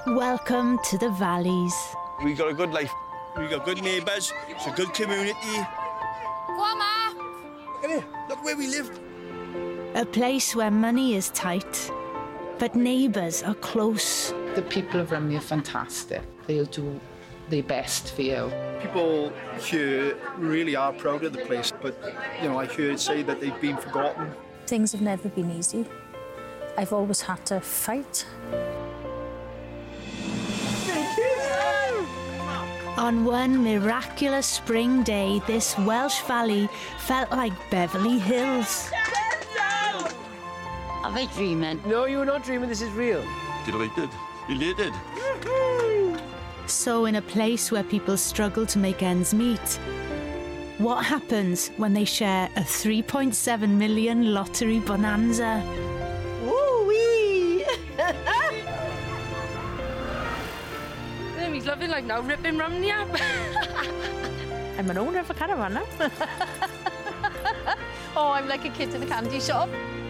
Welcome to the valleys. We got a good life. We got good neighbours. It's a good community. Go on, Ma. Look at it. Look where we live. A place where money is tight, but neighbours are close. The people of Rumney are fantastic. They'll do their best for you. People here really are proud of the place, but, you know, I heard say that they've been forgotten. Things have never been easy. I've always had to fight. On one miraculous spring day, this Welsh valley felt like Beverly Hills. Am I dreaming? No, you're not dreaming, this is real. Delighted. Elated. So in a place where people struggle to make ends meet, what happens when they share a 3.7 million lottery bonanza? Woo-wee! He's loving like now ripping Rumney up. I'm an owner of a caravan now. Oh, I'm like a kid in a candy shop.